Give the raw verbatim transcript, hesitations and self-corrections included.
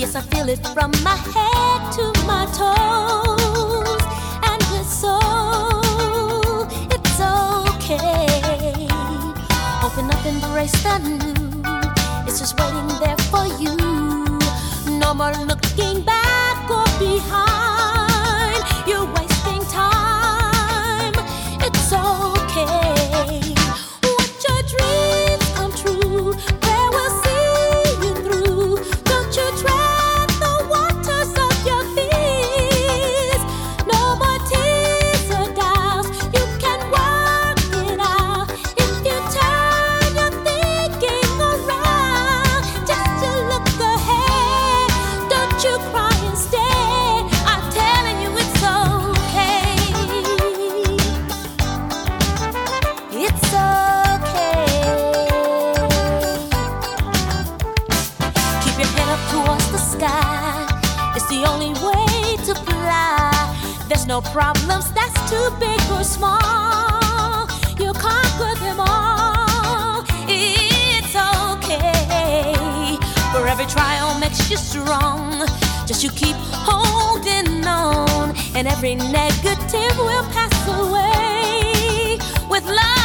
I feel it from my head to my toes. And it's so, it's okay. Open up, embrace the new. It's just waiting there for you. No more looking back or behind. You're wasting time. It's okay. Watch your dreams come true. Prayer will see you through. Don't you tread the waters of your fears. No more tears or doubts. You can work it out if you turn your thinking around. Just to look ahead. Don't you cry instead. I'm telling you it's okay. It's okay. Keep your head up towards the sky. It's the only way to fly. There's no problems that's too big or small. You'll conquer them all. It's okay. For every trial makes you strong. Just you keep holding on, and every negative will pass away with love.